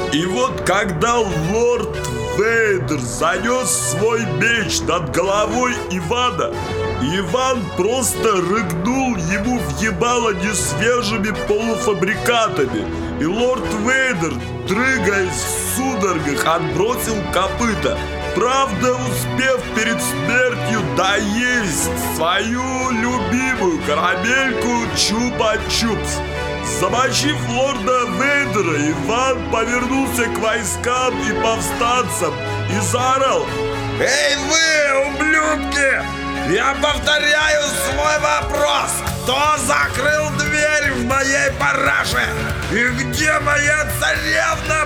И вот когда лорд Вейдер занес свой меч над головой Ивана, Иван просто рыгнул ему в ебало несвежими полуфабрикатами. И лорд Вейдер, дрыгаясь в судорогах, отбросил копыта, правда успев перед смертью доесть свою любимую карамельку Чупа-Чупс. Замочив лорда Вейдера, Иван повернулся к войскам и повстанцам и заорал: «Эй вы, ублюдки! Я повторяю свой вопрос! Кто закрыл дверь в моей параше? И где моя царевна,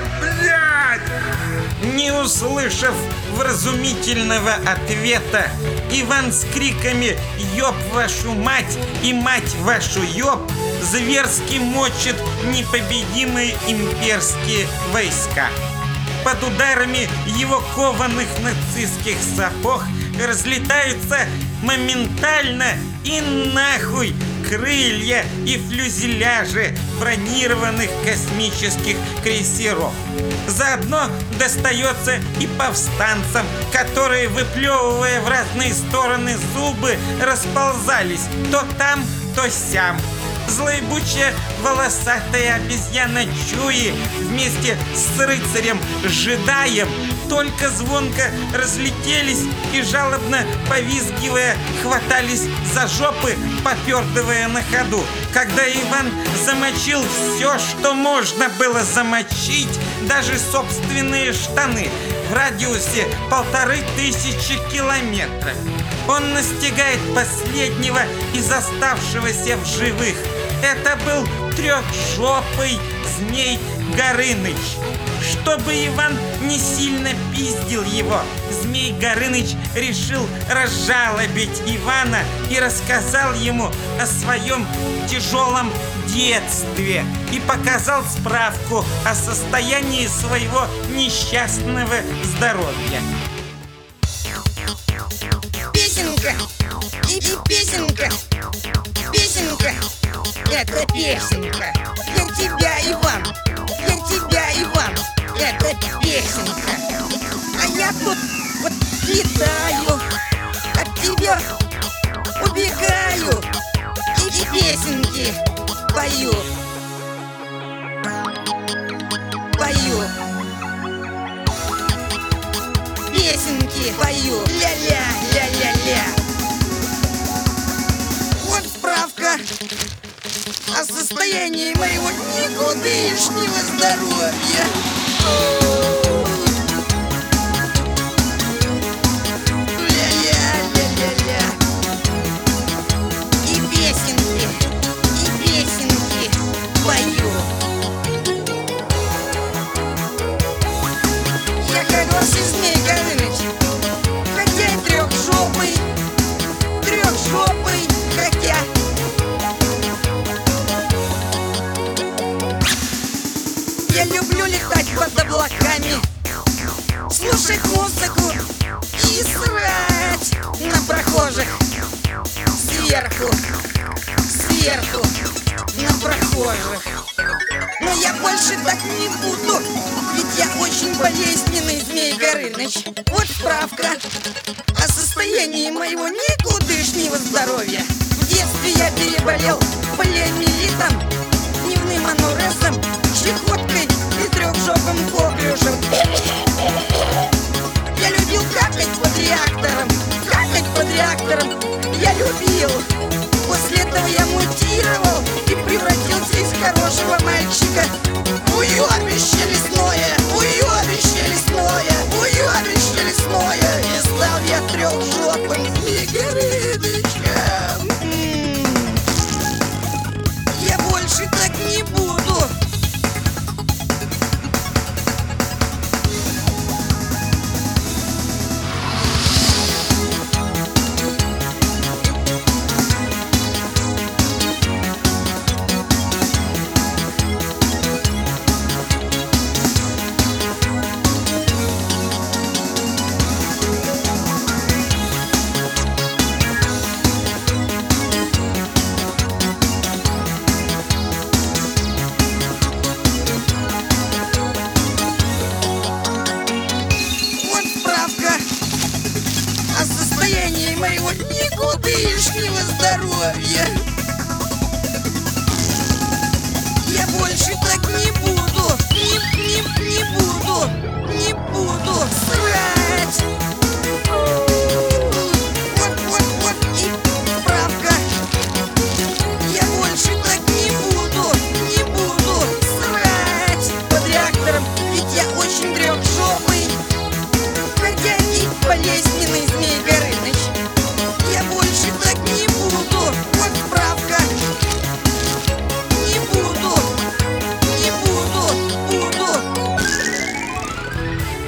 блядь?» Не услышав вразумительного ответа, Иван с криками «Ёб вашу мать» и «Мать вашу ёб» зверски мочит непобедимые имперские войска. Под ударами его кованых нацистских сапог разлетаются моментально и нахуй крылья и фюзеляжи бронированных космических крейсеров. Заодно достается и повстанцам, которые, выплевывая в разные стороны зубы, расползались то там, то сям. Злоебучая волосатая обезьяна Чуи вместе с рыцарем Жедаем только звонко разлетелись и, жалобно повизгивая, хватались за жопы, попердывая на ходу. Когда Иван замочил все, что можно было замочить, даже собственные штаны, в радиусе 1500 километров. Он настигает последнего из оставшегося в живых. Это был трехжопый Змей Горыныч. Чтобы Иван не сильно пиздил его, Змей Горыныч решил разжалобить Ивана и рассказал ему о своем тяжелом детстве и показал справку о состоянии своего несчастного здоровья. Песенка и песенка, песенка, это песенка. Для тебя, Иван, для тебя, Иван, это песенка. А я тут вот летаю, от тебя убегаю и песенки пою. Пою. Песенки пою. Ля-ля, ля-ля-ля. Вот справка о состоянии моего никудышнего здоровья. Ля-ля-ля-ля-ля. И песенки пою. Я хороший Змей Горыныч, хотя и трехжопый, хотя. Я люблю летать под облаками, слушать музыку и срать на прохожих. Сверху на прохожих. Но я больше так не буду, ведь я очень болезненный Змей Горыныч. Вот справка о состоянии моего никудышнего здоровья. В детстве я переболел полиомиелитом, дневным анурезом, чехоткой и трехжопым коклюшем. Я любил какать под реактором. Я любил. После этого я мутировал и превратился из хорошего мальчика в уебище лесное. И стал я трехжопым Змей Горынычем. Я больше так не буду. Никудышнего здоровья.